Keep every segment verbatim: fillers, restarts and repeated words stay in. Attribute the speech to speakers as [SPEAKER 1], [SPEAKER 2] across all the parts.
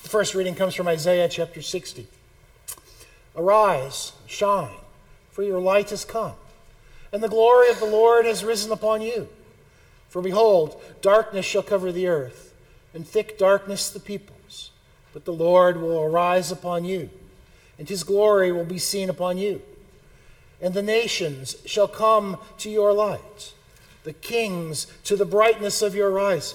[SPEAKER 1] The first reading comes from Isaiah chapter sixty. Arise, shine, for your light has come, and the glory of the Lord has risen upon you. For behold, darkness shall cover the earth, and thick darkness the peoples. But the Lord will arise upon you, and his glory will be seen upon you. And the nations shall come to your light, the kings to the brightness of your rising.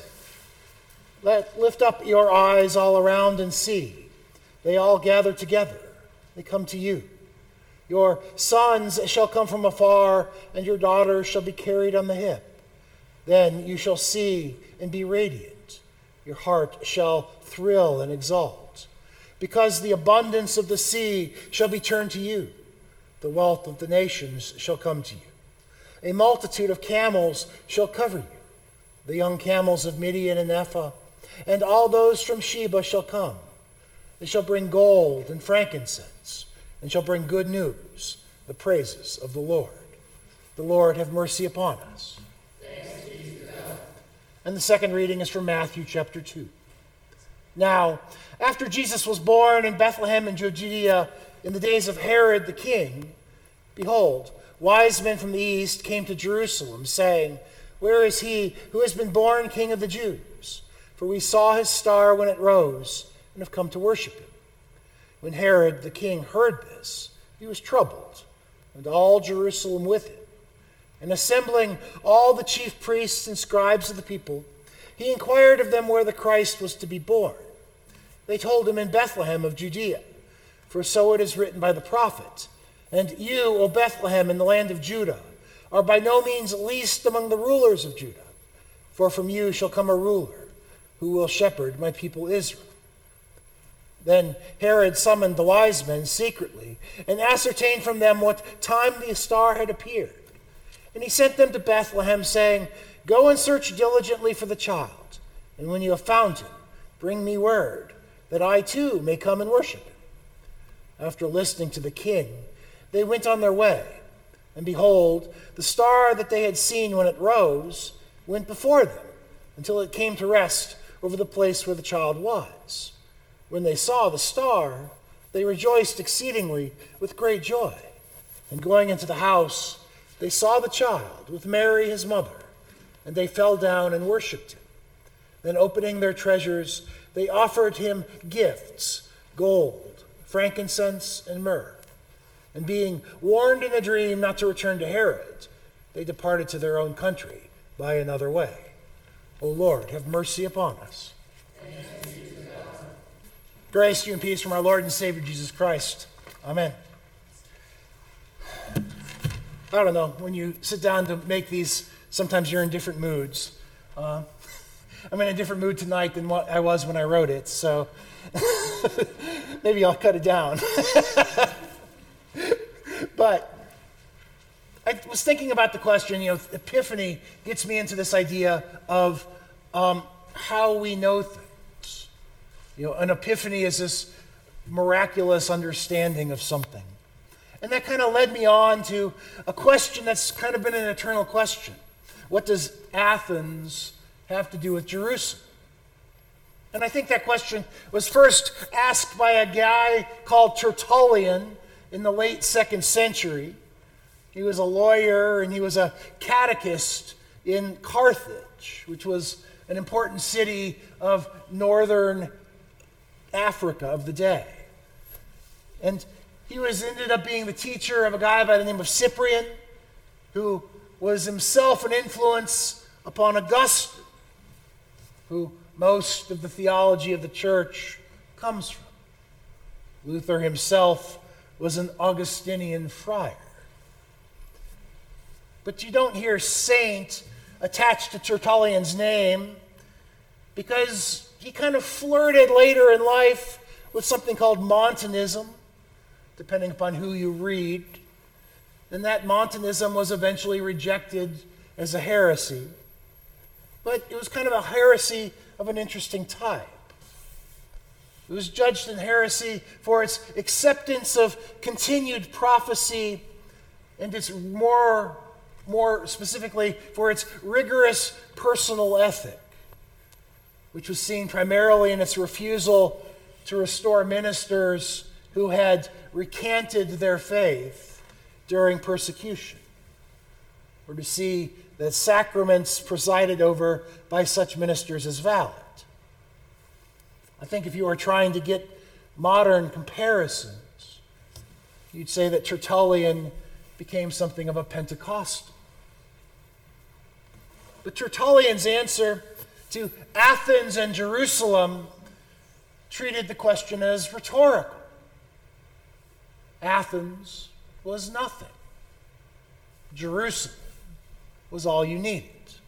[SPEAKER 1] Let lift up your eyes all around and see. They all gather together. They come to you. Your sons shall come from afar, and your daughters shall be carried on the hip. Then you shall see and be radiant. Your heart shall thrill and exult, because the abundance of the sea shall be turned to you. The wealth of the nations shall come to you. A multitude of camels shall cover you. The young camels of Midian and Ephah, and all those from Sheba shall come. They shall bring gold and frankincense, and shall bring good news, the praises of the Lord. The Lord have mercy upon us.
[SPEAKER 2] Thanks be to God.
[SPEAKER 1] And the second reading is from Matthew chapter two. Now, after Jesus was born in Bethlehem in Judea in the days of Herod the king, behold, wise men from the east came to Jerusalem, saying, Where is he who has been born King of the Jews? For we saw his star when it rose, and have come to worship him. When Herod the king heard this, he was troubled, and all Jerusalem with him. And assembling all the chief priests and scribes of the people, he inquired of them where the Christ was to be born. They told him, In Bethlehem of Judea, for so it is written by the prophet, And you, O Bethlehem, in the land of Judah, are by no means least among the rulers of Judah, for from you shall come a ruler, who will shepherd my people Israel. Then Herod summoned the wise men secretly, and ascertained from them what time the star had appeared. And he sent them to Bethlehem, saying, Go and search diligently for the child, and when you have found him, bring me word, that I too may come and worship him. After listening to the king, they went on their way, and behold, the star that they had seen when it rose went before them, until it came to rest over the place where the child was. When they saw the star, they rejoiced exceedingly with great joy. And going into the house, they saw the child with Mary his mother, and they fell down and worshipped him. Then opening their treasures, they offered him gifts, gold, frankincense, and myrrh. And being warned in a dream not to return to Herod, they departed to their own country by another way. O Lord, have mercy upon us.
[SPEAKER 2] Thanks be to God.
[SPEAKER 1] Grace to you and peace from our Lord and Savior Jesus Christ. Amen. I don't know, when you sit down to make these, sometimes you're in different moods. Uh, I'm in a different mood tonight than what I was when I wrote it, so maybe I'll cut it down. But I was thinking about the question, you know, Epiphany gets me into this idea of um, how we know things. You know, an epiphany is this miraculous understanding of something. And that kind of led me on to a question that's kind of been an eternal question. What does Athens have to do with Jerusalem? And I think that question was first asked by a guy called Tertullian in the late second century. He was a lawyer and he was a catechist in Carthage, which was an important city of northern Africa of the day. And he was ended up being the teacher of a guy by the name of Cyprian, who was himself an influence upon Augustine, who most of the theology of the church comes from. Luther himself was an Augustinian friar. But you don't hear saint attached to Tertullian's name because he kind of flirted later in life with something called Montanism, depending upon who you read. And that Montanism was eventually rejected as a heresy. But it was kind of a heresy of an interesting type. It was judged in heresy for its acceptance of continued prophecy and its more, more specifically for its rigorous personal ethic, which was seen primarily in its refusal to restore ministers who had recanted their faith during persecution, or to see that sacraments presided over by such ministers as valid. I think if you are trying to get modern comparisons, you'd say that Tertullian became something of a Pentecostal. But Tertullian's answer to Athens and Jerusalem treated the question as rhetorical. Athens was nothing. Jerusalem was all you needed.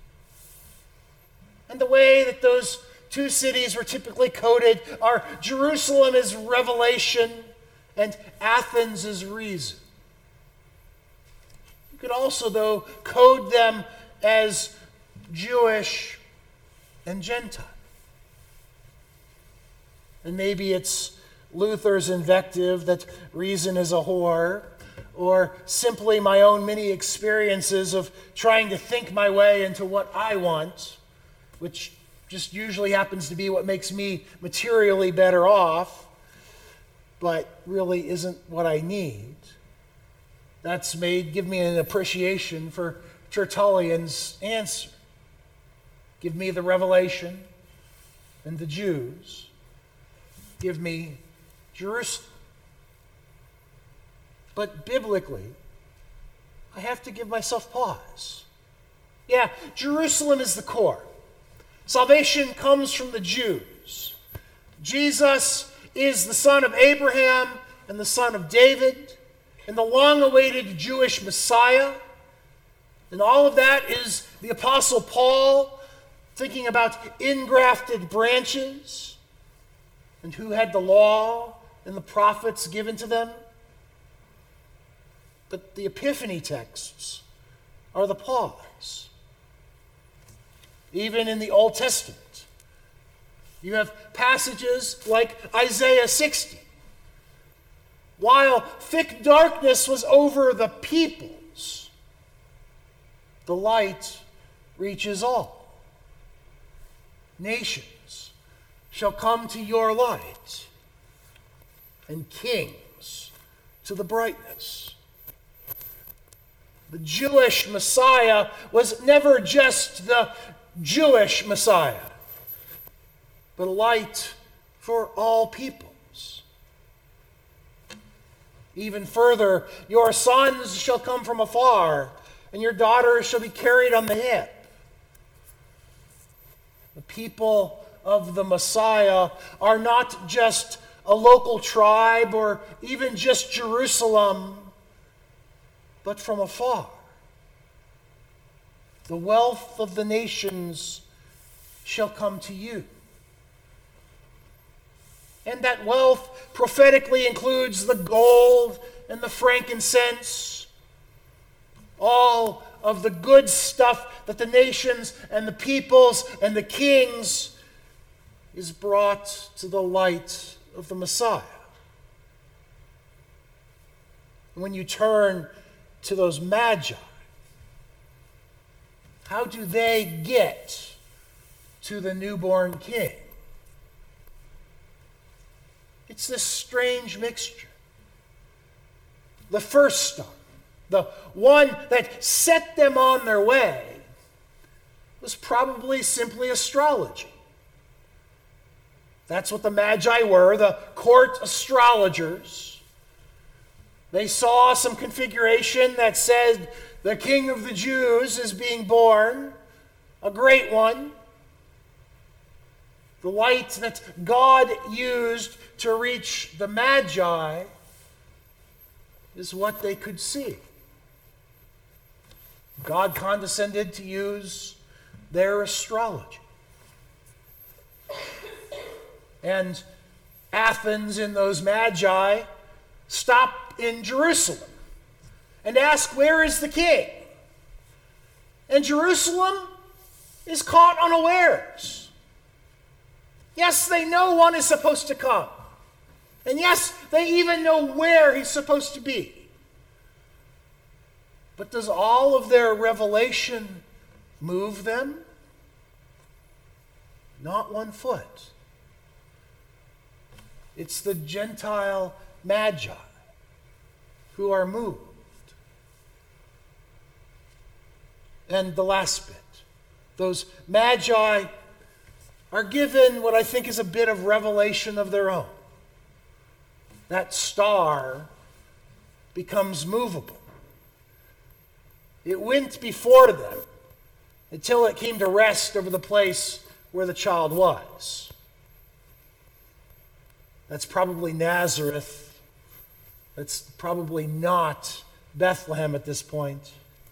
[SPEAKER 1] And the way that those two cities were typically coded are Jerusalem is revelation and Athens is reason. You could also, though, code them as Jewish and Gentile. And maybe it's Luther's invective that reason is a whore, or simply my own many experiences of trying to think my way into what I want, which just usually happens to be what makes me materially better off, but really isn't what I need. That's made, give me an appreciation for Tertullian's answer. Give me the revelation and the Jews. Give me Jerusalem. But biblically, I have to give myself pause. Yeah, Jerusalem is the core. Salvation comes from the Jews. Jesus is the son of Abraham and the son of David and the long-awaited Jewish Messiah. And all of that is the Apostle Paul thinking about ingrafted branches and who had the law and the prophets given to them. But the Epiphany texts are the pause. Even in the Old Testament, you have passages like Isaiah sixty. While thick darkness was over the peoples, the light reaches all. Nations shall come to your light, and kings to the brightness. The Jewish Messiah was never just the Jewish Messiah, but a light for all peoples. Even further, your sons shall come from afar, and your daughters shall be carried on the hip. The people of the Messiah are not just a local tribe or even just Jerusalem, but from afar. The wealth of the nations shall come to you. And that wealth prophetically includes the gold and the frankincense, all of the good stuff that the nations and the peoples and the kings is brought to the light of the Messiah. When you turn to those magi, how do they get to the newborn king? It's this strange mixture. The first star, the one that set them on their way, was probably simply astrology. That's what the Magi were, the court astrologers. They saw some configuration that said the King of the Jews is being born, a great one. The light that God used to reach the Magi is what they could see. God condescended to use their astrology. And Athens and those Magi stop in Jerusalem and ask, where is the king? And Jerusalem is caught unawares. Yes, they know one is supposed to come. And yes, they even know where he's supposed to be. But does all of their revelation move them? Not one foot. It's the Gentile magi who are moved. And the last bit, those magi are given what I think is a bit of revelation of their own. That star becomes movable. It went before them until it came to rest over the place where the child was. That's probably Nazareth. That's probably not Bethlehem at this point.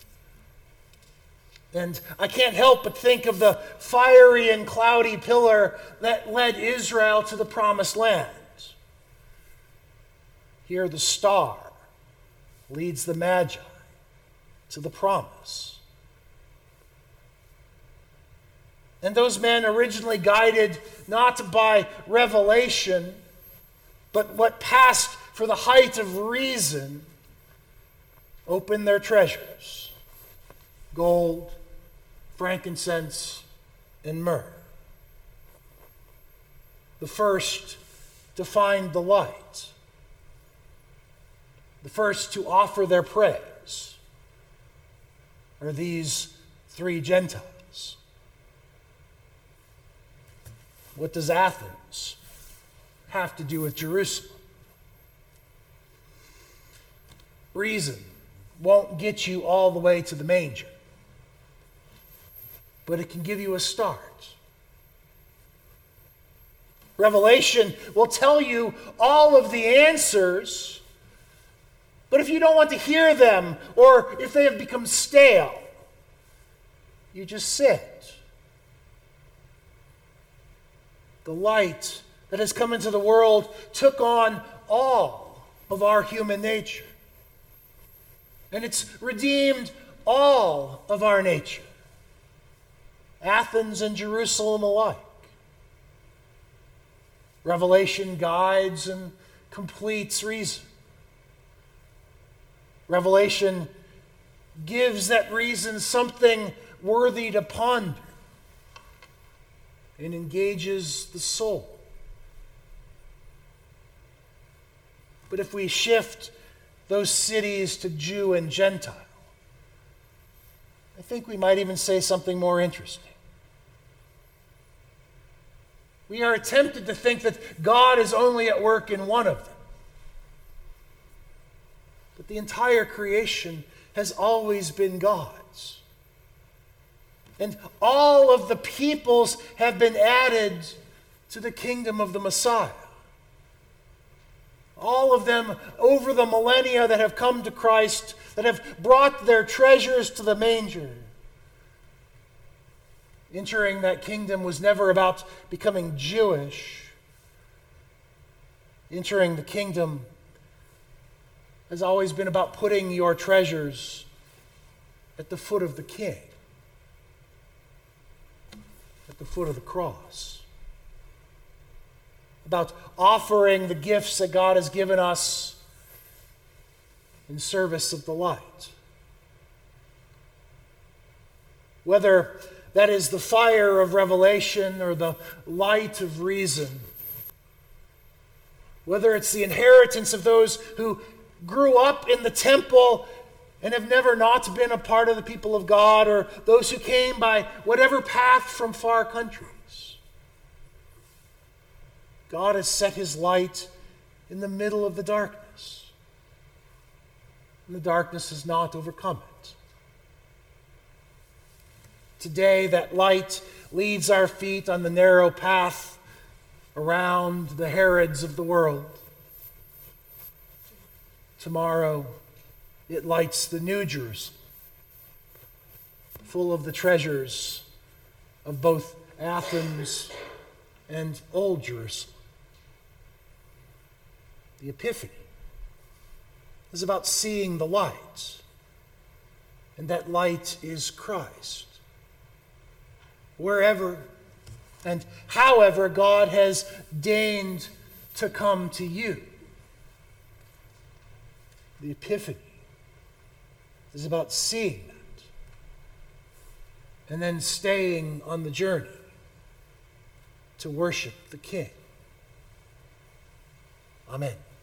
[SPEAKER 1] And I can't help but think of the fiery and cloudy pillar that led Israel to the promised land. Here the star leads the Magi to the promise. And those men, originally guided not by revelation, but what passed for the height of reason, opened their treasures: gold, frankincense, and myrrh. The first to find the light, the first to offer their praise, are these three Gentiles. What does Athens have to do with Jerusalem? Reason won't get you all the way to the manger, but it can give you a start. Revelation will tell you all of the answers, but if you don't want to hear them, or if they have become stale, you just sit. The light that has come into the world took on all of our human nature, and it's redeemed all of our nature. Athens and Jerusalem alike. Revelation guides and completes reason. Revelation gives that reason something worthy to ponder and engages the soul. But if we shift those cities to Jew and Gentile, I think we might even say something more interesting. We are tempted to think that God is only at work in one of them. But the entire creation has always been God's. And all of the peoples have been added to the kingdom of the Messiah. All of them over the millennia that have come to Christ, that have brought their treasures to the manger. Entering that kingdom was never about becoming Jewish. Entering the kingdom has always been about putting your treasures at the foot of the King, at the foot of the cross. About offering the gifts that God has given us in service of the light. Whether that is the fire of revelation or the light of reason, whether it's the inheritance of those who grew up in the temple and have never not been a part of the people of God, or those who came by whatever path from far countries. God has set his light in the middle of the darkness, and the darkness has not overcome it. Today, that light leads our feet on the narrow path around the Herods of the world. Tomorrow, it lights the New Jerusalem, full of the treasures of both Athens and Old Jerusalem. The Epiphany is about seeing the light, and that light is Christ. Wherever and however God has deigned to come to you, the Epiphany is about seeing that and then staying on the journey to worship the King. Amen.